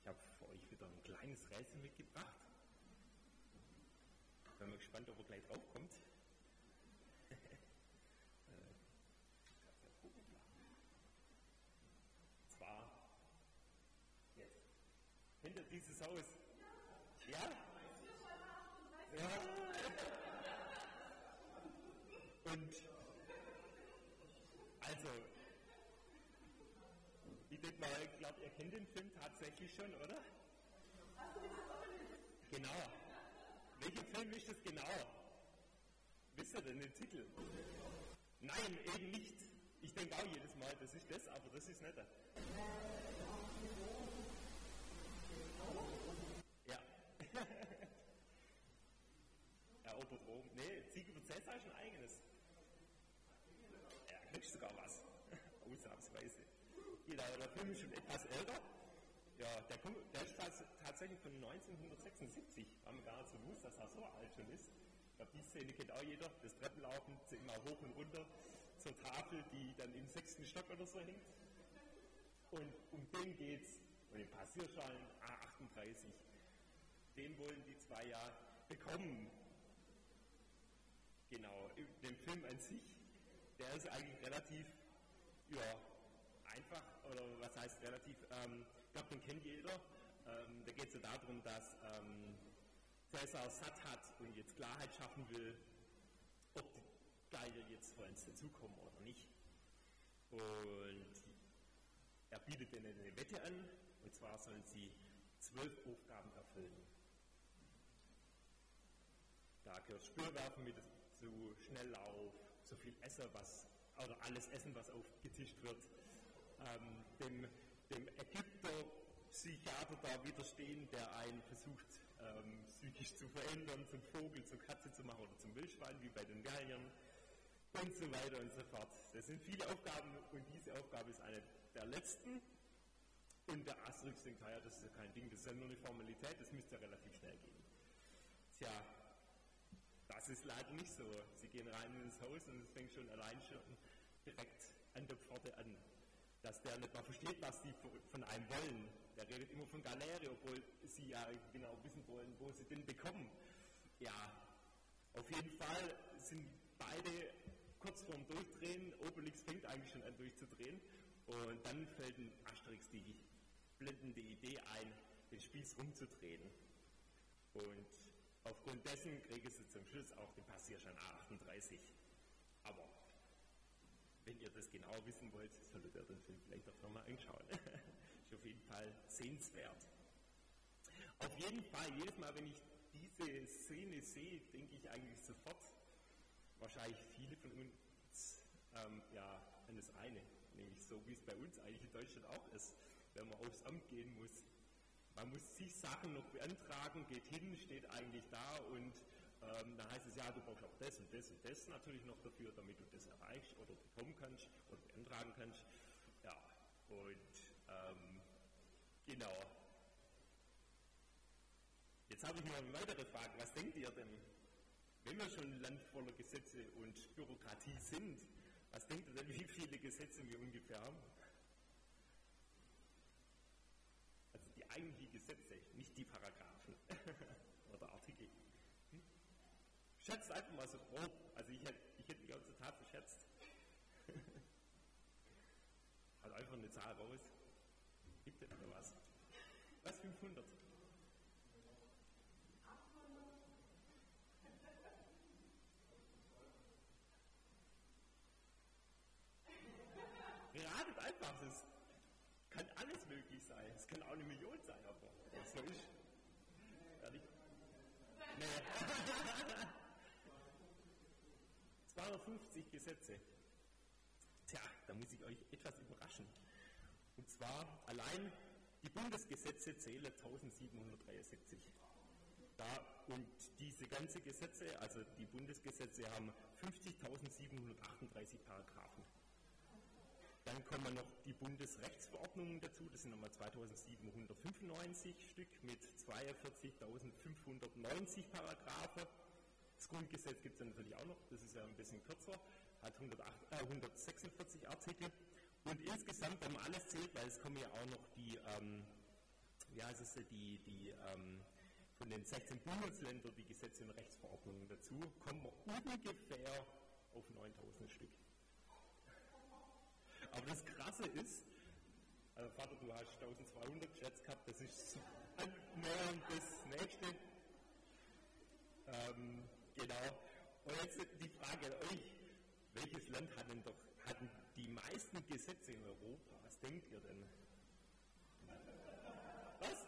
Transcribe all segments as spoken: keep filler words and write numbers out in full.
habe für euch wieder ein kleines Rätsel mitgebracht. Bin mal gespannt, ob er gleich draufkommt. Und zwar, jetzt. Kennt ihr dieses Haus? Ja? Ja. Und also, ich denke mal, ich glaube, ihr kennt den Film tatsächlich schon, oder? Genau. Welcher Film ist das genau? Wisst ihr denn den Titel? Nein, eben nicht. Ich denke auch jedes Mal, das ist das, aber das ist nicht das. Ja. Erobert Rom. Nee, Sieg über Cäsar ist ein eigenes. Ja, kriegst sogar was. Ausnahmsweise. Genau, der Film ist schon etwas älter. Ja, der, kommt, der ist tatsächlich von neunzehnhundertsechsundsiebzig. Haben wir gar nicht so gewusst, dass er so alt schon ist. Ich glaube, die Szene kennt auch jeder. Das Treppenlaufen immer hoch und runter zur Tafel, die dann im sechsten Stock oder so hängt. Und um den geht's. Und den Passierschein A achtunddreißig. Den wollen die zwei ja bekommen. Genau, den Film an sich, der ist eigentlich relativ, ja, einfach, oder was heißt relativ, ähm, ich glaube, den kennt jeder. Ähm, da geht es ja darum, dass ähm, Cäsar satt hat und jetzt Klarheit schaffen will, ob die Geiger jetzt vor uns dazukommen oder nicht. Und er bietet ihnen eine Wette an, und zwar sollen sie zwölf Aufgaben erfüllen. Da gehört Speerwerfen mit zu, Schnelllauf, so viel Essen, was, oder alles Essen, was aufgetischt wird. Ähm, dem, dem Ägypter-Psychiater da widerstehen, der einen versucht, ähm, psychisch zu verändern, zum Vogel, zur Katze zu machen oder zum Wildschwein, wie bei den Galliern und so weiter und so fort. Das sind viele Aufgaben und diese Aufgabe ist eine der letzten. Und der Asterix denkt, ja, das ist ja kein Ding, das ist ja nur eine Formalität, das müsste ja relativ schnell gehen. Tja, das ist leider nicht so. Sie gehen rein ins Haus und es fängt schon allein schon direkt an der Pforte an. Dass der nicht mal versteht, was sie von einem wollen. Der redet immer von Galeere, obwohl sie ja genau wissen wollen, wo sie den bekommen. Ja, auf jeden Fall sind beide kurz vorm Durchdrehen. Obelix fängt eigentlich schon an durchzudrehen. Und dann fällt dem Asterix die blendende Idee ein, den Spieß rumzudrehen. Und aufgrund dessen kriegen sie zum Schluss auch den Passierschein A achtunddreißig. Aber wenn ihr das genau wissen wollt, solltet ihr den Film vielleicht auch nochmal anschauen. Ist auf jeden Fall sehenswert. Auf jeden Fall, jedes Mal, wenn ich diese Szene sehe, denke ich eigentlich sofort, wahrscheinlich viele von uns, ähm, ja, an das eine. Nämlich so, wie es bei uns eigentlich in Deutschland auch ist, wenn man aufs Amt gehen muss. Man muss sich Sachen noch beantragen, geht hin, steht eigentlich da und ähm, dann heißt es, ja, du brauchst auch das und das und das natürlich noch dafür, damit du das erreichst oder bekommen kannst oder beantragen kannst. Ja, und ähm, genau. Jetzt habe ich noch eine weitere Frage. Was denkt ihr denn, wenn wir schon ein Land voller Gesetze und Bürokratie sind, was denkt ihr denn, wie viele Gesetze wir ungefähr haben? Also die eigentlichen Gesetze, nicht die Paragraphen oder Artikel. Hm? Schätzt einfach mal so grob. Also ich hätte, ich hätte mich auch total verschätzt. Also einfach eine Zahl raus. Gibt es noch was? Was, fünfhundert? Ratet einfach, es kann alles möglich sein. Es kann auch eine Million sein, aber das so ist. Ehrlich? Nee. zweihundertfünfzig Gesetze. Tja, da muss ich euch etwas überraschen. Und zwar allein die Bundesgesetze zählen eintausendsiebenhundertdreiundsiebzig. Da, und diese ganzen Gesetze, also die Bundesgesetze, haben fünfzigtausendsiebenhundertachtunddreißig Paragraphen. Dann kommen noch die Bundesrechtsverordnungen dazu, das sind nochmal zweitausendsiebenhundertfünfundneunzig Stück mit zweiundvierzigtausendfünfhundertneunzig Paragraphen. Das Grundgesetz gibt es natürlich auch noch, das ist ja ein bisschen kürzer, hat hundertsechsundvierzig Artikel. Und insgesamt, wenn man alles zählt, weil es kommen ja auch noch die, ähm, ja, es ist die, die ähm, von den sechzehn Bundesländern die Gesetze und Rechtsverordnungen dazu, kommen wir ungefähr auf neuntausend Stück. Aber das Krasse ist, also Vater, du hast eintausendzweihundert geschätzt gehabt, das ist so annähernd das nächste. Ähm, genau. Und jetzt die Frage an euch, welches Land hat denn doch, hatten die meisten Gesetze in Europa? Was denkt ihr denn? Was?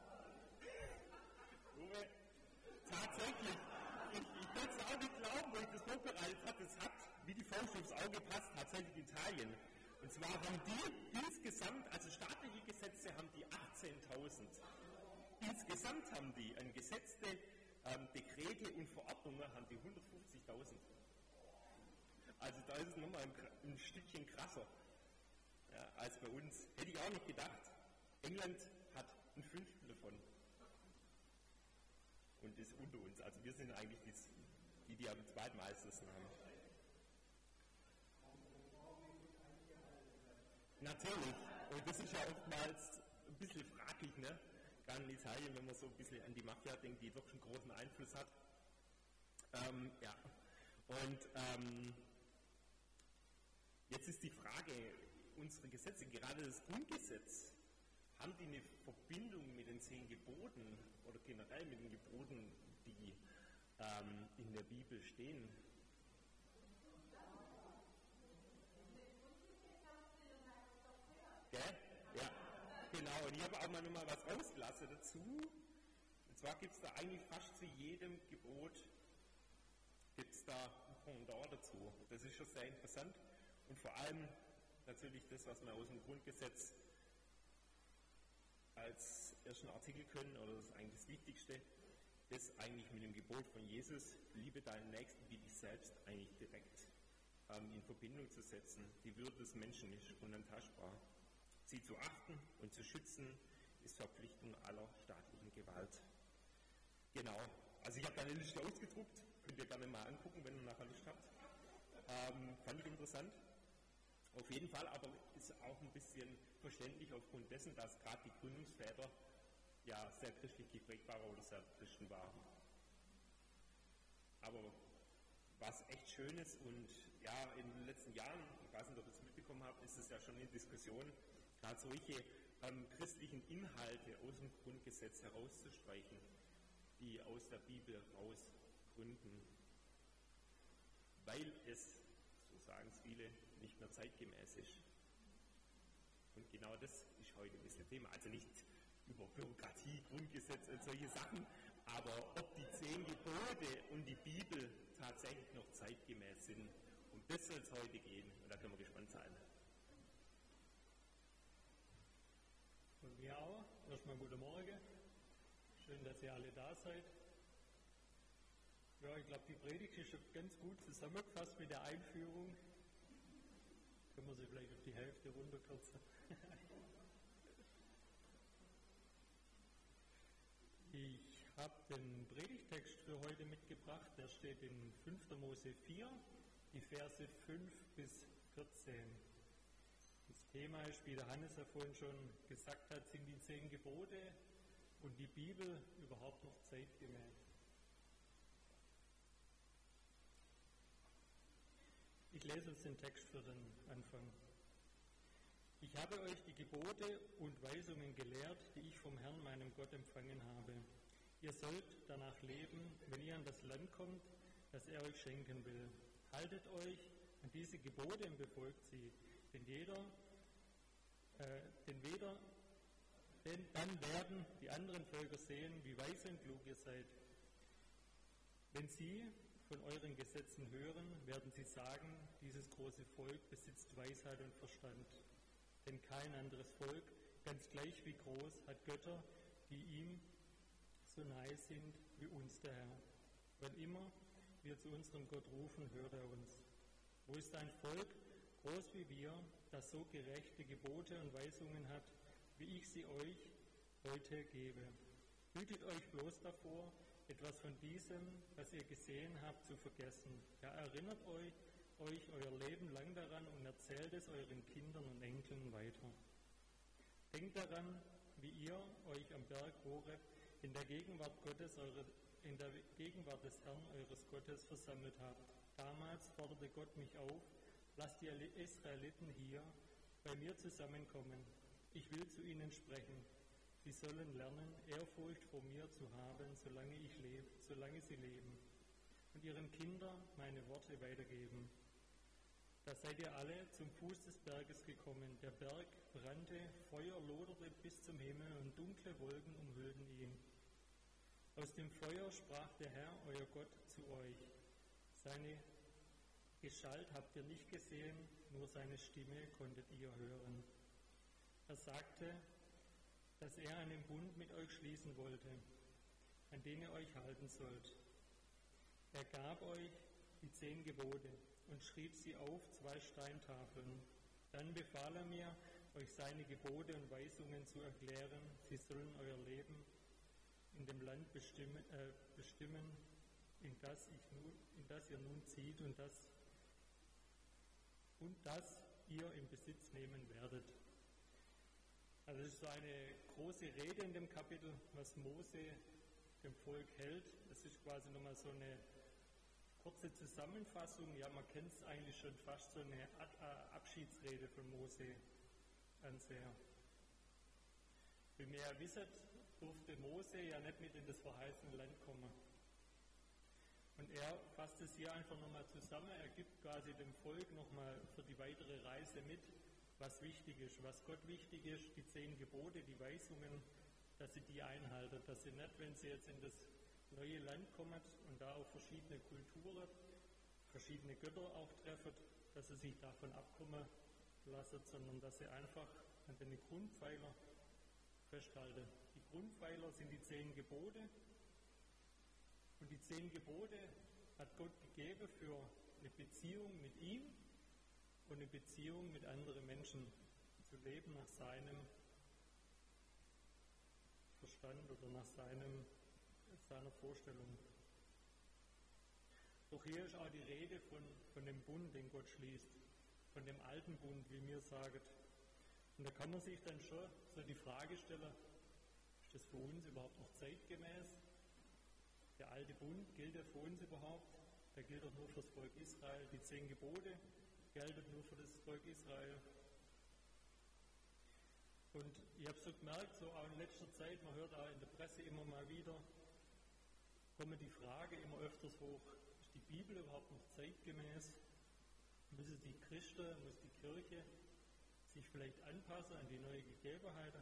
Uwe? Tatsächlich. Ich, ich kann es auch nicht glauben, weil ich das vorbereitet habe. Es hat, wie die Faust aufs Auge passt, tatsächlich Italien. Und zwar haben die insgesamt, also staatliche Gesetze, haben die achtzehntausend. Insgesamt haben die an gesetzte ähm, Dekrete und Verordnungen haben die hundertfünfzigtausend. Also da ist es nochmal ein, ein Stückchen krasser, ja, als bei uns. Hätte ich auch nicht gedacht. England hat ein Fünftel davon. Und ist unter uns. Also wir sind eigentlich die, die, die am zweitmeisten haben. Natürlich. Und das ist ja oftmals ein bisschen fraglich, ne? Gerade in Italien, wenn man so ein bisschen an die Mafia denkt, die wirklich einen großen Einfluss hat. Ähm, ja. Und ähm, jetzt ist die Frage, unsere Gesetze, gerade das Grundgesetz, haben die eine Verbindung mit den zehn Geboten oder generell mit den Geboten, die ähm, in der Bibel stehen? Gell? Ja, genau. Und ich habe auch mal noch mal was rausgelassen dazu. Und zwar gibt es da eigentlich fast zu jedem Gebot gibt es da ein Pendant dazu. Das ist schon sehr interessant. Und vor allem natürlich das, was wir aus dem Grundgesetz als ersten Artikel können, oder das ist eigentlich das Wichtigste, das eigentlich mit dem Gebot von Jesus, liebe deinen Nächsten wie dich selbst, eigentlich direkt ähm, in Verbindung zu setzen. Die Würde des Menschen ist unantastbar. Sie zu achten und zu schützen, ist Verpflichtung aller staatlichen Gewalt. Genau. Also ich habe da eine Liste ausgedruckt, könnt ihr gerne mal angucken, wenn ihr nachher Lust habt. Ähm, fand ich interessant. Auf jeden Fall, aber ist auch ein bisschen verständlich aufgrund dessen, dass gerade die Gründungsväter ja sehr christlich geprägt waren oder sehr Christen waren. Aber was echt schön ist und ja, in den letzten Jahren, ich weiß nicht, ob ihr es mitbekommen habt, ist es ja schon in Diskussion, gerade solche ähm, christlichen Inhalte aus dem Grundgesetz herauszustreichen, die aus der Bibel rausgründen, weil es, so sagen es viele, nicht mehr zeitgemäß ist. Und genau das ist heute ein bisschen Thema. Also nicht über Bürokratie, Grundgesetz und solche Sachen, aber ob die zehn Gebote und die Bibel tatsächlich noch zeitgemäß sind. Um das soll es heute gehen und da können wir gespannt sein. Von mir auch. Erstmal guten Morgen. Schön, dass ihr alle da seid. Ja, ich glaube, die Predigt ist schon ganz gut zusammengefasst mit der Einführung. Können wir sie vielleicht auf die Hälfte runterkürzen. Ich habe den Predigtext für heute mitgebracht. Der steht in fünfter Mose vier, die Verse fünf bis vierzehn. Das Thema ist, wie der Hannes ja vorhin schon gesagt hat, sind die zehn Gebote und die Bibel überhaupt noch zeitgemäß? Ich lese uns den Text für den Anfang. Ich habe euch die Gebote und Weisungen gelehrt, die ich vom Herrn, meinem Gott, empfangen habe. Ihr sollt danach leben, wenn ihr an das Land kommt, das er euch schenken will. Haltet euch an diese Gebote und befolgt sie, denn jeder, äh, denn weder, denn dann werden die anderen Völker sehen, wie weise und klug ihr seid. Wenn sie von euren Gesetzen hören, werden sie sagen, dieses große Volk besitzt Weisheit und Verstand. Denn kein anderes Volk, ganz gleich wie groß, hat Götter, die ihm so nahe sind wie uns der Herr. Wann immer wir zu unserem Gott rufen, hört er uns. Wo ist ein Volk, groß wie wir, das so gerechte Gebote und Weisungen hat, wie ich sie euch heute gebe? Hütet euch bloß davor, etwas von diesem, was ihr gesehen habt, zu vergessen. Ja, erinnert euch, euch euer Leben lang daran und erzählt es euren Kindern und Enkeln weiter. Denkt daran, wie ihr euch am Berg Horeb in der Gegenwart Gottes, eure, in der Gegenwart des Herrn eures Gottes versammelt habt. Damals forderte Gott mich auf, lasst die Israeliten hier bei mir zusammenkommen. Ich will zu ihnen sprechen. Sie sollen lernen, Ehrfurcht vor mir zu haben, solange ich lebe, solange sie leben, und ihren Kindern meine Worte weitergeben. Da seid ihr alle zum Fuß des Berges gekommen. Der Berg brannte, Feuer loderte bis zum Himmel und dunkle Wolken umhüllten ihn. Aus dem Feuer sprach der Herr, euer Gott, zu euch. Seine Gestalt habt ihr nicht gesehen, nur seine Stimme konntet ihr hören. Er sagte, dass er einen Bund mit euch schließen wollte, an den ihr euch halten sollt. Er gab euch die zehn Gebote und schrieb sie auf zwei Steintafeln. Dann befahl er mir, euch seine Gebote und Weisungen zu erklären. Sie sollen euer Leben in dem Land bestimmen, äh, bestimmen in, das ich nun, in das ihr nun zieht und das, und das ihr in Besitz nehmen werdet. Also es ist so eine große Rede in dem Kapitel, was Mose dem Volk hält. Es ist quasi nochmal so eine kurze Zusammenfassung. Ja, man kennt es eigentlich schon fast so eine Abschiedsrede von Mose an sehr. Wie wir ja wissen, durfte Mose ja nicht mit in das verheißene Land kommen. Und er fasst es hier einfach nochmal zusammen. Er gibt quasi dem Volk nochmal für die weitere Reise mit, was wichtig ist, was Gott wichtig ist, die zehn Gebote, die Weisungen, dass sie die einhalten, dass sie nicht, wenn sie jetzt in das neue Land kommen und da auch verschiedene Kulturen, verschiedene Götter auch treffen, dass sie sich davon abkommen lassen, sondern dass sie einfach an den Grundpfeiler festhalten. Die Grundpfeiler sind die zehn Gebote und die zehn Gebote hat Gott gegeben für eine Beziehung mit ihm und eine Beziehung mit anderen Menschen zu leben nach seinem Verstand oder nach seinem, seiner Vorstellung. Doch hier ist auch die Rede von, von dem Bund, den Gott schließt, von dem alten Bund, wie mir sagt. Und da kann man sich dann schon so die Frage stellen, ist das für uns überhaupt noch zeitgemäß? Der alte Bund, gilt er für uns überhaupt? Der gilt doch nur für das Volk Israel. Die zehn Gebote gelten nur für das Volk Israel. Und ich habe so gemerkt, so auch in letzter Zeit, man hört auch in der Presse immer mal wieder, kommt die Frage immer öfters hoch, ist die Bibel überhaupt noch zeitgemäß? Müssen die Christen, muss die Kirche sich vielleicht anpassen an die neuen Gegebenheiten?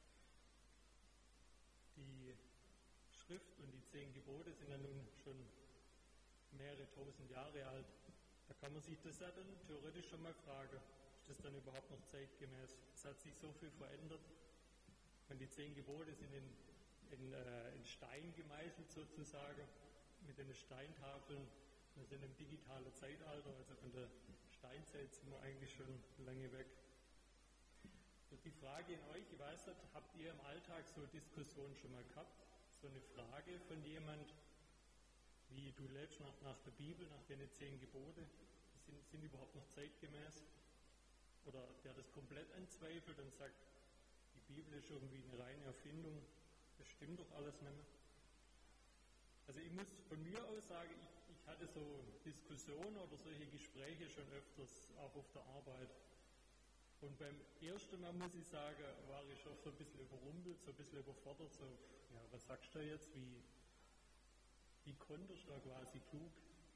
Die Schrift und die zehn Gebote sind ja nun schon mehrere tausend Jahre alt. Da kann man sich das ja dann theoretisch schon mal fragen, ist das dann überhaupt noch zeitgemäß? Es hat sich so viel verändert. Und die zehn Gebote sind in, in, äh, in Stein gemeißelt sozusagen, mit den Steintafeln. Wir sind im digitalen Zeitalter, also von der Steinzeit sind wir eigentlich schon lange weg. Und die Frage in euch, ich weiß nicht, habt ihr im Alltag so Diskussionen schon mal gehabt? So eine Frage von jemand, wie du lebst nach, nach der Bibel, nach den zehn Gebote, sind, sind überhaupt noch zeitgemäß? Oder der das komplett anzweifelt und sagt, die Bibel ist irgendwie eine reine Erfindung, das stimmt doch alles nicht mehr. Also ich muss von mir aus sagen, ich, ich hatte so Diskussionen oder solche Gespräche schon öfters, auch auf der Arbeit. Und beim ersten Mal, muss ich sagen, war ich schon so ein bisschen überrumpelt, so ein bisschen überfordert, so, ja, was sagst du jetzt, wie, wie konntest du da quasi klug?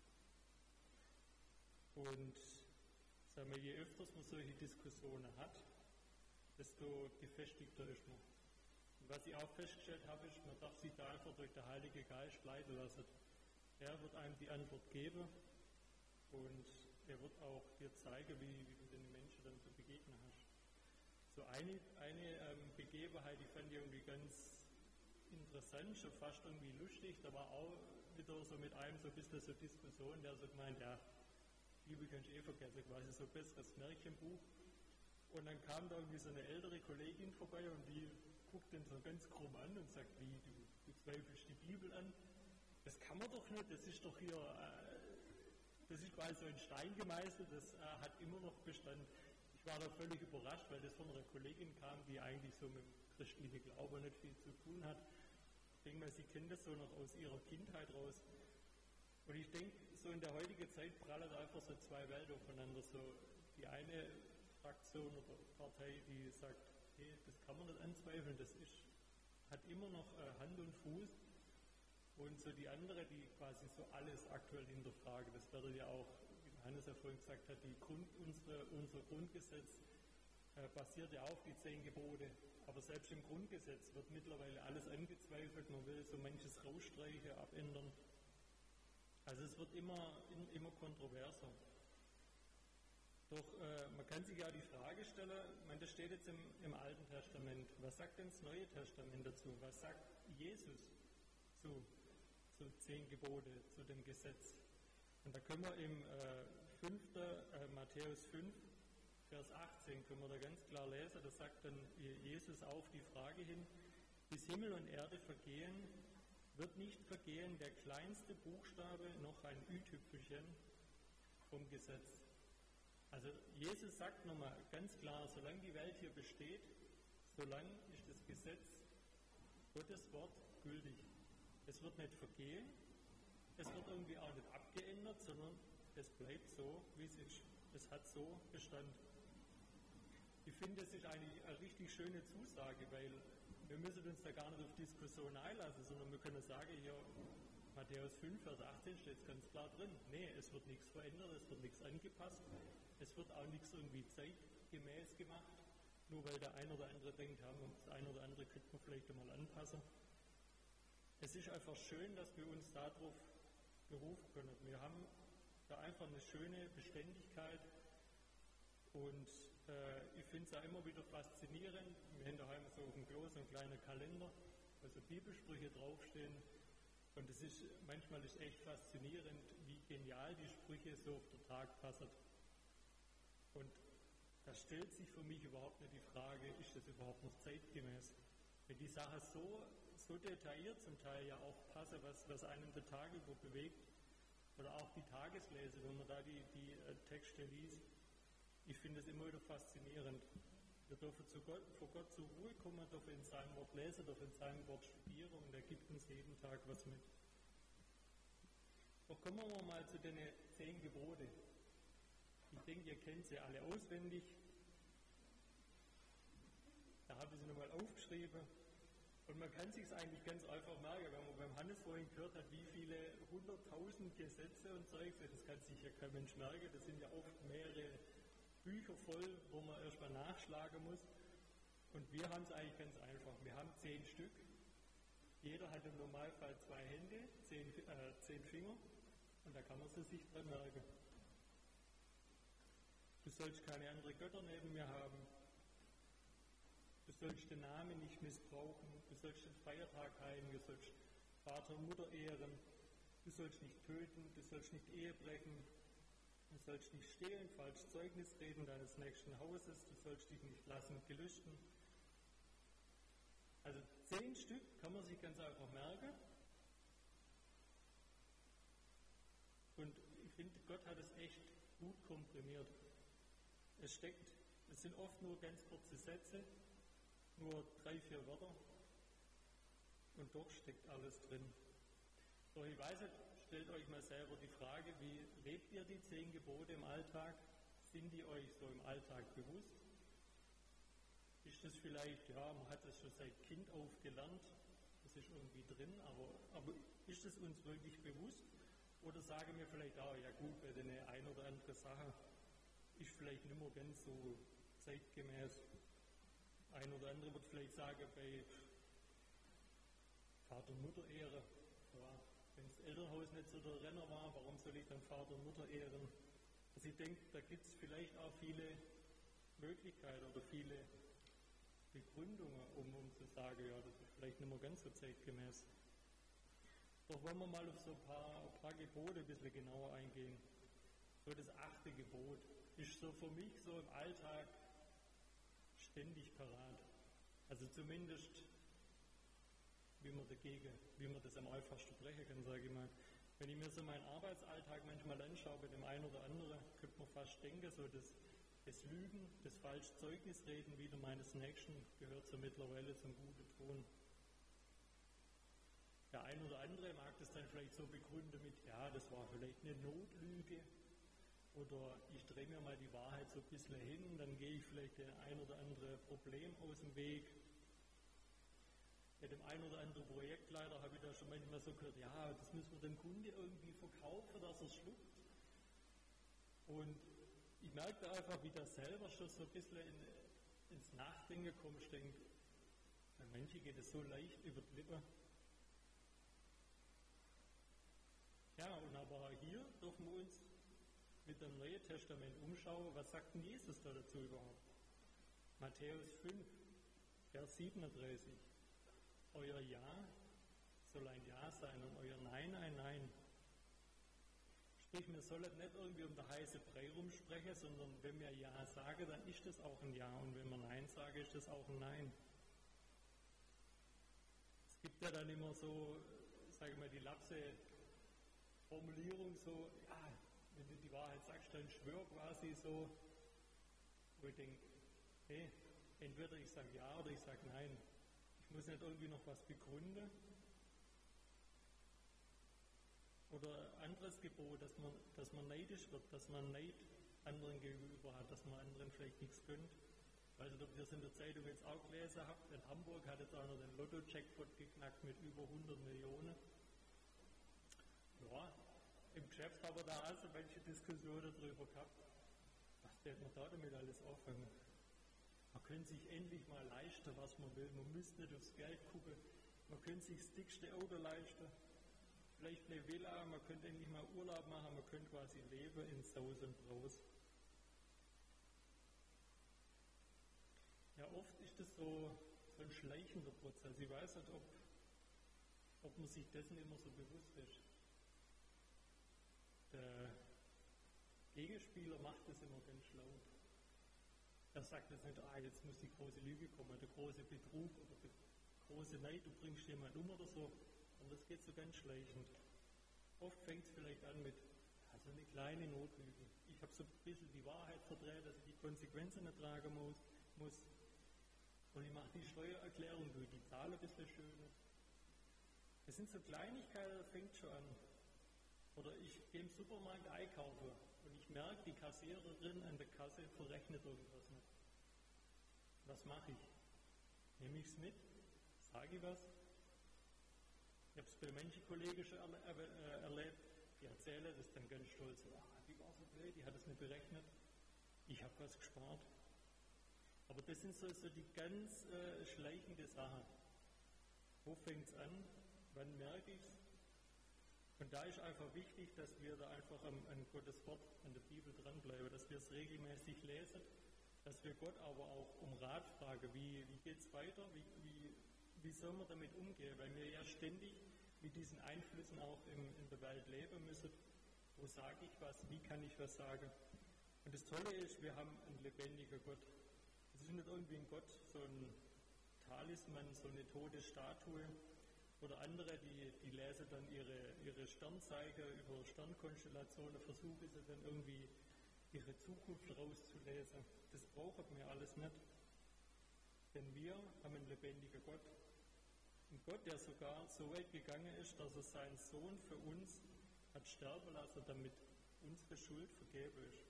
Und sagen wir, je öfters man solche Diskussionen hat, desto gefestigter ist man. Und was ich auch festgestellt habe, ist, man darf sich da einfach durch den Heiligen Geist leiten lassen. Er wird einem die Antwort geben und er wird auch dir zeigen, wie, wie du den Menschen dann zu begegnen hast. So eine, eine ähm, Begebenheit, die fand ich irgendwie ganz interessant, schon fast irgendwie lustig. Da war auch wieder so mit einem so ein bisschen so Diskussion, der so gemeint, ja, die Bibel kannst du eh vergessen, quasi so ein besseres Märchenbuch. Und dann kam da irgendwie so eine ältere Kollegin vorbei und die guckt den so ganz krumm an und sagt, wie, du, du zweifelst die Bibel an? Das kann man doch nicht, das ist doch hier, äh, das ist quasi so ein Stein gemeißelt, das äh, hat immer noch Bestand. Ich war da völlig überrascht, weil das von einer Kollegin kam, die eigentlich so mit dem christliche Glaube nicht viel zu tun hat. Ich denke mal, Sie kennen das so noch aus Ihrer Kindheit raus. Und ich denke, so in der heutigen Zeit prallen einfach so zwei Welten aufeinander. So die eine Fraktion oder Partei, die sagt, hey, das kann man nicht anzweifeln, das ist, hat immer noch äh, Hand und Fuß. Und so die andere, die quasi so alles aktuell hinterfragen, das wird ja auch, wie Hannes ja vorhin gesagt hat, die Grund, unsere, unser Grundgesetz äh, basiert ja auf die zehn Gebote. Aber selbst im Grundgesetz wird mittlerweile alles angezweifelt, man will so manches rausstreichen, abändern. Also es wird immer, immer kontroverser. Doch äh, man kann sich ja die Frage stellen, ich meine, das steht jetzt im, im Alten Testament, was sagt denn das Neue Testament dazu? Was sagt Jesus zu, zu zehn Gebote, zu dem Gesetz? Und da können wir im äh, fünften, äh, Matthäus fünf, Vers achtzehn, können wir da ganz klar lesen, da sagt dann Jesus auf die Frage hin, bis Himmel und Erde vergehen, wird nicht vergehen der kleinste Buchstabe noch ein Ü-Tüpfelchen vom Gesetz. Also Jesus sagt nochmal ganz klar, solange die Welt hier besteht, solange ist das Gesetz, Gottes Wort, gültig. Es wird nicht vergehen, es wird irgendwie auch nicht abgeändert, sondern es bleibt so, wie es ist. Es hat so Bestand. Ich finde, das ist eigentlich eine richtig schöne Zusage, weil wir müssen uns da gar nicht auf Diskussion einlassen, sondern wir können sagen, hier Matthäus fünf, Vers achtzehn steht es ganz klar drin. Nee, es wird nichts verändert, es wird nichts angepasst, es wird auch nichts irgendwie zeitgemäß gemacht, nur weil der ein oder andere denkt, ja, das ein oder andere könnte man vielleicht einmal anpassen. Es ist einfach schön, dass wir uns darauf berufen können. Wir haben da einfach eine schöne Beständigkeit und äh, ich finde es auch immer wieder faszinierend. Wir haben daheim so auf dem Klo so einen kleinen Kalender, wo so Bibelsprüche draufstehen. Und es ist, manchmal ist echt faszinierend, wie genial die Sprüche so auf den Tag passen. Und da stellt sich für mich überhaupt nicht die Frage, ist das überhaupt noch zeitgemäß? Wenn die Sache so, so detailliert zum Teil ja auch passen, was, was einen den Tag über bewegt, oder auch die Tageslese, wenn man da die, die äh, Texte liest, ich finde es immer wieder faszinierend. Wir dürfen zu Gott, vor Gott zur Ruhe kommen, dürfen in seinem Wort lesen, dürfen in seinem Wort studieren und er gibt uns jeden Tag was mit. Doch kommen wir mal zu den zehn Gebote. Ich denke, ihr kennt sie alle auswendig. Da habe ich sie nochmal aufgeschrieben. Und man kann sich es eigentlich ganz einfach merken, wenn man beim Hannes vorhin gehört hat, wie viele hunderttausend Gesetze und Zeugs, das kann sich ja kein Mensch merken, das sind ja oft mehrere Bücher voll, wo man erstmal nachschlagen muss. Und wir haben es eigentlich ganz einfach. Wir haben zehn Stück. Jeder hat im Normalfall zwei Hände, zehn, äh, zehn Finger. Und da kann man es sich dran merken. Du sollst keine anderen Götter neben mir haben. Du sollst den Namen nicht missbrauchen. Du sollst den Feiertag heiligen. Du sollst Vater und Mutter ehren. Du sollst nicht töten. Du sollst nicht Ehe brechen. Du sollst nicht stehlen, falsch Zeugnis reden deines nächsten Hauses, du sollst dich nicht lassen gelüsten. Also zehn Stück kann man sich ganz einfach merken. Und ich finde, Gott hat es echt gut komprimiert. Es steckt, es sind oft nur ganz kurze Sätze, nur drei, vier Wörter. Und doch steckt alles drin. Doch ich weiß nicht, stellt euch mal selber die Frage, wie lebt ihr die zehn Gebote im Alltag? Sind die euch so im Alltag bewusst? Ist das vielleicht, ja, man hat das schon seit Kind auf gelernt, das ist irgendwie drin, aber, aber ist es uns wirklich bewusst? Oder sagen wir vielleicht auch, ja gut, bei der ein oder andere Sache ist vielleicht nicht mehr ganz so zeitgemäß. Ein oder andere wird vielleicht sagen, bei Vater und Mutter Ehre, ja, wenn das Elternhaus nicht so der Renner war, warum soll ich dann Vater und Mutter ehren? Also ich denke, da gibt es vielleicht auch viele Möglichkeiten oder viele Begründungen, um, um zu sagen, ja, das ist vielleicht nicht mehr ganz so zeitgemäß. Doch wollen wir mal auf so ein paar, ein paar Gebote ein bisschen genauer eingehen. So das achte Gebot ist so für mich so im Alltag ständig parat. Also zumindest wie man dagegen, wie man das am einfachsten brechen kann, sage ich mal. Wenn ich mir so meinen Arbeitsalltag manchmal anschaue, bei dem einen oder anderen, könnte man fast denken, so das, Das Lügen, das falsche Zeugnisreden wider meines Nächsten gehört so mittlerweile zum guten Ton. Der ein oder andere mag das dann vielleicht so begründen mit, ja, das war vielleicht eine Notlüge oder ich drehe mir mal die Wahrheit so ein bisschen hin, dann gehe ich vielleicht der ein oder andere Problem aus dem Weg. Bei dem ein oder anderen Projektleiter habe ich da schon manchmal so gehört, ja, das müssen wir dem Kunde irgendwie verkaufen, dass er es schluckt. Und ich merke da einfach, wie das selber schon so ein bisschen in, ins Nachdenken kommt. Ich denke, bei Menschen geht es so leicht über die Lippe. Ja, und aber hier dürfen wir uns mit dem Neuen Testament umschauen, was sagt denn Jesus da dazu überhaupt? Matthäus fünf, Vers siebenunddreißig. Euer Ja soll ein Ja sein und euer Nein ein Nein. Sprich, wir sollen nicht irgendwie um den heißen Brei rumsprechen, sondern wenn wir Ja sagen, dann ist das auch ein Ja und wenn wir Nein sagen, ist das auch ein Nein. Es gibt ja dann immer so, sage ich mal, die lapse Formulierung so, ja, wenn du die Wahrheit sagst, dann schwör quasi so, wo ich denke, hey, entweder ich sage Ja oder ich sage Nein. Ich muss nicht irgendwie noch was begründen. Oder anderes Gebot, dass man, dass man neidisch wird, dass man Neid anderen gegenüber hat, dass man anderen vielleicht nichts gönnt. Ich weiß nicht, ob ihr es in der Zeitung jetzt auch gelesen habt, in Hamburg hat jetzt einer den Lotto-Jackpot geknackt mit über hundert Millionen. Ja, im Geschäft haben wir da also manche Diskussionen darüber gehabt. Was wird man da damit alles auffangen? Man könnte sich endlich mal leisten, was man will. Man müsste nicht aufs Geld gucken. Man könnte sich das dickste Auto leisten. Vielleicht eine Villa. Man könnte endlich mal Urlaub machen. Man könnte quasi leben in Saus und Braus. Ja, oft ist das so, so ein schleichender Prozess. Ich weiß nicht, ob, ob man sich dessen immer so bewusst ist. Der Gegenspieler macht das immer ganz schlau. Er sagt jetzt nicht, ah, jetzt muss die große Lüge kommen, der große Betrug oder der große Neid, du bringst jemanden um oder so. Und das geht so ganz schleichend. Oft fängt es vielleicht an mit, also eine kleine Notlüge. Ich habe so ein bisschen die Wahrheit verdreht, dass ich die Konsequenzen nicht tragen muss. muss. Und ich mache die Steuererklärung, durch die Zahl ein bisschen schöner. Das sind so Kleinigkeiten, das fängt schon an. Oder ich gehe im Supermarkt einkaufen und ich merke, die Kassiererin an der Kasse verrechnet irgendwas nicht. Was mache ich? Nehme ich es mit? Sage ich was? Ich habe es bei manchen Kollegen schon erle äh, erlebt, die erzählen das dann ganz stolz. Ah, die war so blöd, die hat es nicht berechnet. Ich habe was gespart. Aber das sind so, so die ganz äh, schleichende Sachen. Wo fängt es an? Wann merke ich es? Und da ist einfach wichtig, dass wir da einfach an, an Gottes Wort, an der Bibel dranbleiben, dass wir es regelmäßig lesen, dass wir Gott aber auch um Rat fragen, wie, wie geht es weiter, wie, wie, wie soll man damit umgehen, weil wir ja ständig mit diesen Einflüssen auch im, in der Welt leben müssen. Wo sage ich was, wie kann ich was sagen? Und das Tolle ist, wir haben einen lebendigen Gott. Es ist nicht irgendwie ein Gott, so ein Talisman, so eine tote Statue, oder andere, die, die lesen dann ihre, ihre Sternzeiger über Sternkonstellationen, versuchen sie dann irgendwie ihre Zukunft rauszulesen. Das brauchen wir alles nicht. Denn wir haben einen lebendigen Gott. Ein Gott, der sogar so weit gegangen ist, dass er seinen Sohn für uns hat sterben lassen, damit unsere Schuld vergeben ist.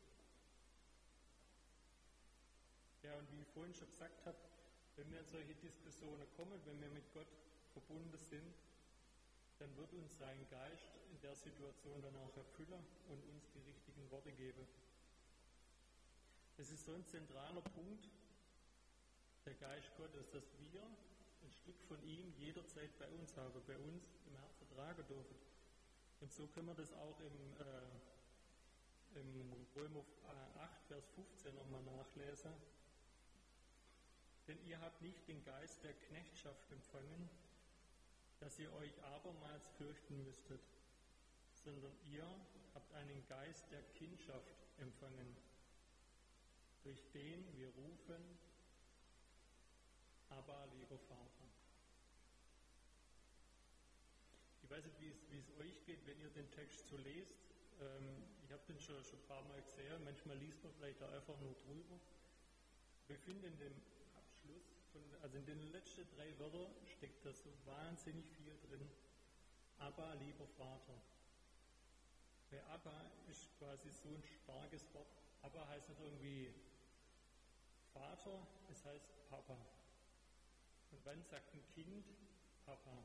Ja, und wie ich vorhin schon gesagt habe, wenn wir in solche Diskussionen kommen, wenn wir mit Gott verbunden sind, dann wird uns sein Geist in der Situation dann auch erfüllen und uns die richtigen Worte geben. Das ist so ein zentraler Punkt, der Geist Gottes, dass wir ein Stück von ihm jederzeit bei uns haben, bei uns im Herzen tragen dürfen. Und so können wir das auch im, äh, im Römer acht, Vers fünfzehn nochmal nachlesen. Denn ihr habt nicht den Geist der Knechtschaft empfangen, dass ihr euch abermals fürchten müsstet, sondern ihr habt einen Geist der Kindschaft empfangen, durch den wir rufen, Abba, lieber Vater. Ich weiß nicht, wie es, wie es euch geht, wenn ihr den Text so lest. Ähm, ich Ich habe den schon, schon ein paar Mal gesehen, manchmal liest man vielleicht auch einfach nur drüber. Wir finden in dem Abschluss, von, also in den letzten drei Wörtern steckt da so wahnsinnig viel drin. Abba, lieber Vater. Weil Abba ist quasi so ein starkes Wort. Abba heißt nicht irgendwie Vater, es heißt Papa. Und wann sagt ein Kind Papa?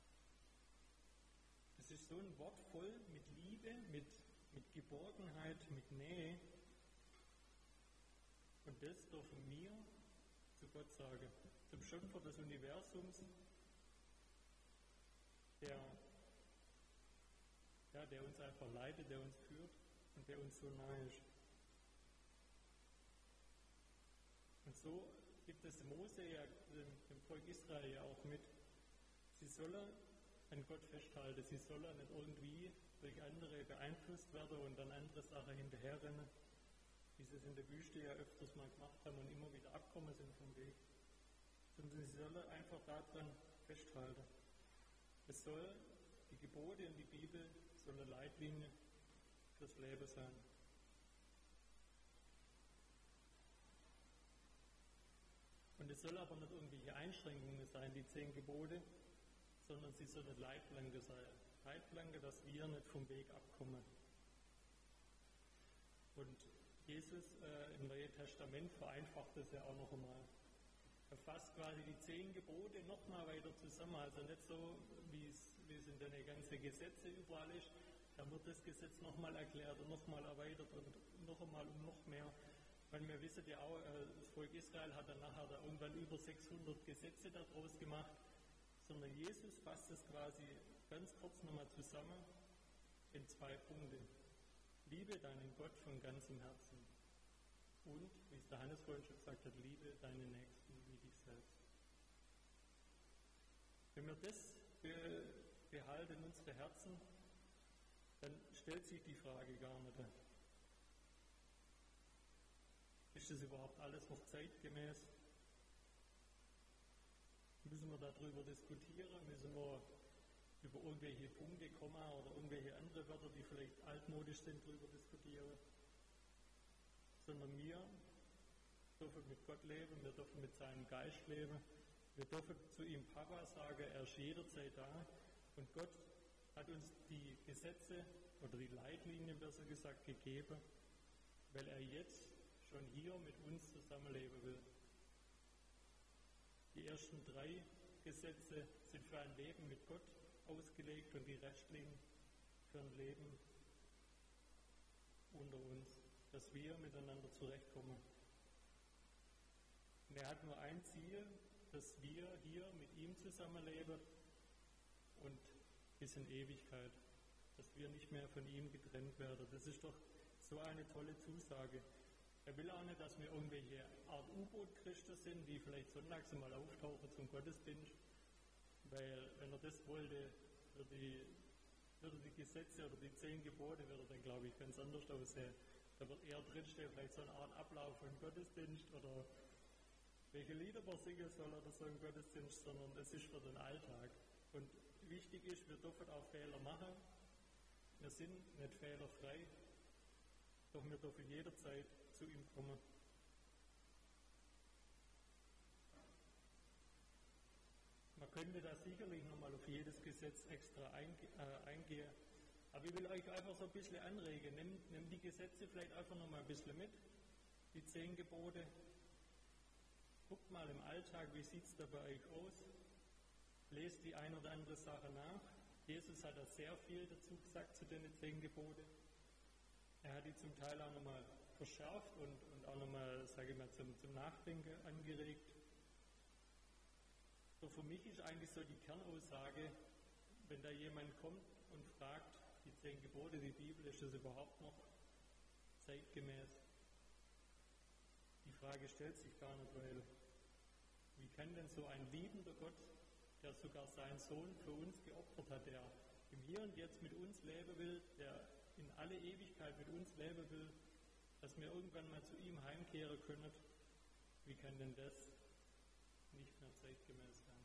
Es ist so ein Wort voll mit Liebe, mit, mit Geborgenheit, mit Nähe. Und das dürfen wir zu Gott sagen, zum Schöpfer des Universums, der, ja, der uns einfach leitet, der uns führt und der uns so nahe ist. Und so gibt es Mose ja dem, dem Volk Israel ja auch mit. Sie sollen an Gott festhalten, sie sollen nicht irgendwie durch andere beeinflusst werden und dann andere Sachen hinterherrennen, wie sie es in der Wüste ja öfters mal gemacht haben und immer wieder abgekommen sind vom Weg. Sondern sie sollen einfach daran festhalten. Es soll, die Gebote und die Bibel soll eine Leitlinie fürs Leben sein. Und es soll aber nicht irgendwelche Einschränkungen sein, die zehn Gebote, sondern sie soll eine Leitplanke sein. Leitplanke, dass wir nicht vom Weg abkommen. Und Jesus äh, im Neuen Testament vereinfacht das ja auch noch einmal. Er fasst quasi die zehn Gebote noch mal weiter zusammen. Also nicht so, wie es, wie es in den ganzen Gesetzen überall ist. Da wird das Gesetz noch mal erklärt und noch mal erweitert und noch einmal und noch mehr. Weil wir wissen ja auch, das Volk Israel hat dann nachher da irgendwann über sechshundert Gesetze daraus gemacht, sondern Jesus fasst es quasi ganz kurz nochmal zusammen in zwei Punkte. Liebe deinen Gott von ganzem Herzen und, wie es der Hannes vorhin schon gesagt hat, liebe deinen Nächsten wie dich selbst. Wenn wir das be- behalten in unsere Herzen, dann stellt sich die Frage gar nicht. Ist das überhaupt alles noch zeitgemäß? Müssen wir darüber diskutieren? Müssen wir über irgendwelche Punkte, Komma oder irgendwelche andere Wörter, die vielleicht altmodisch sind, darüber diskutieren? Sondern wir dürfen mit Gott leben, wir dürfen mit seinem Geist leben, wir dürfen zu ihm Papa sagen, er ist jederzeit da und Gott hat uns die Gesetze oder die Leitlinien, besser gesagt, gegeben, weil er jetzt schon hier mit uns zusammenleben will. Die ersten drei Gesetze sind für ein Leben mit Gott ausgelegt und die restlichen für ein Leben unter uns, dass wir miteinander zurechtkommen. Und er hat nur ein Ziel, dass wir hier mit ihm zusammenleben und bis in Ewigkeit, dass wir nicht mehr von ihm getrennt werden. Das ist doch so eine tolle Zusage. Er will auch nicht, dass wir irgendwelche Art U-Boot-Christen sind, die vielleicht sonntags mal auftauchen zum Gottesdienst, weil wenn er das wollte, würde die, würde die Gesetze oder die zehn Gebote, würde dann, glaube ich, ganz anders aussehen. Da wird eher drinstehen, vielleicht so eine Art Ablauf von Gottesdienst oder welche Lieder man singen soll oder so im Gottesdienst, sondern das ist für den Alltag. Und wichtig ist, wir dürfen auch Fehler machen. Wir sind nicht fehlerfrei, doch wir dürfen jederzeit zu ihm kommen. Man könnte da sicherlich nochmal auf jedes Gesetz extra einge- äh, eingehen, aber ich will euch einfach so ein bisschen anregen. Nehmt, nehmt die Gesetze vielleicht einfach nochmal ein bisschen mit, die zehn Gebote. Guckt mal im Alltag, wie sieht es da bei euch aus? Lest die ein oder andere Sache nach. Jesus hat da sehr viel dazu gesagt zu den zehn Geboten. Er hat die zum Teil auch nochmal verschärft und, und auch nochmal, sage ich mal, zum, zum Nachdenken angeregt. So für mich ist eigentlich so die Kernaussage, wenn da jemand kommt und fragt, die zehn Gebote, die Bibel, ist das überhaupt noch zeitgemäß? Die Frage stellt sich gar nicht, weil wie kann denn so ein liebender Gott, der sogar seinen Sohn für uns geopfert hat, der im Hier und Jetzt mit uns leben will, der in alle Ewigkeit mit uns leben will, dass wir irgendwann mal zu ihm heimkehren können, wie kann denn das nicht mehr zeitgemäß sein?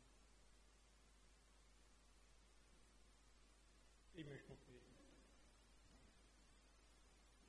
Ich möchte noch beten.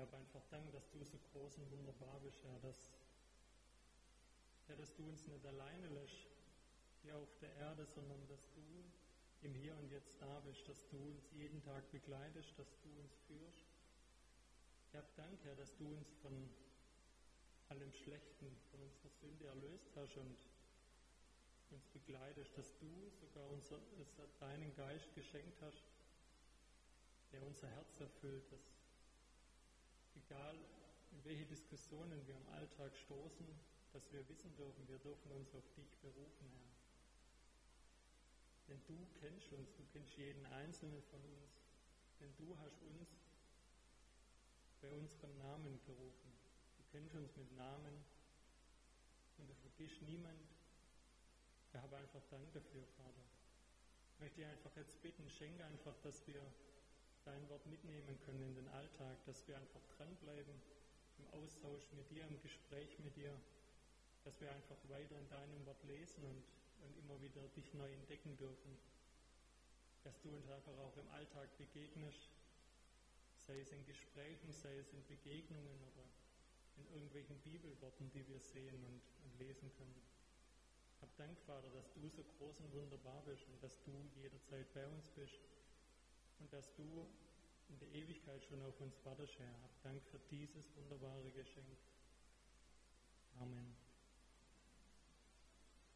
habe einfach Dank, dass du so groß und wunderbar bist, Herr, dass, Herr, dass du uns nicht alleine lässt, hier auf der Erde, sondern dass du im Hier und Jetzt da bist, dass du uns jeden Tag begleitest, dass du uns führst. Ich habe Dank, Herr, dass du uns von allem Schlechten, von unserer Sünde erlöst hast und uns begleitest, dass du sogar unser, unser, deinen Geist geschenkt hast, der unser Herz erfüllt, dass egal in welche Diskussionen wir im Alltag stoßen, dass wir wissen dürfen, wir dürfen uns auf dich berufen, Herr. Denn du kennst uns, du kennst jeden Einzelnen von uns, denn du hast uns bei unserem Namen gerufen. Du kennst uns mit Namen und du vergisst niemand. Ich habe einfach Dank dafür, Vater. Ich möchte dich einfach jetzt bitten, schenke einfach, dass wir dein Wort mitnehmen können in den Alltag, dass wir einfach dranbleiben im Austausch mit dir, im Gespräch mit dir, dass wir einfach weiter in deinem Wort lesen und, und immer wieder dich neu entdecken dürfen. Dass du uns einfach auch im Alltag begegnest, sei es in Gesprächen, sei es in Begegnungen oder in irgendwelchen Bibelworten, die wir sehen und, und lesen können. Ich habe Dank, Vater, dass du so groß und wunderbar bist und dass du jederzeit bei uns bist und dass du in der Ewigkeit schon auf uns wartest, Herr. Ich habe Dank für dieses wunderbare Geschenk. Amen.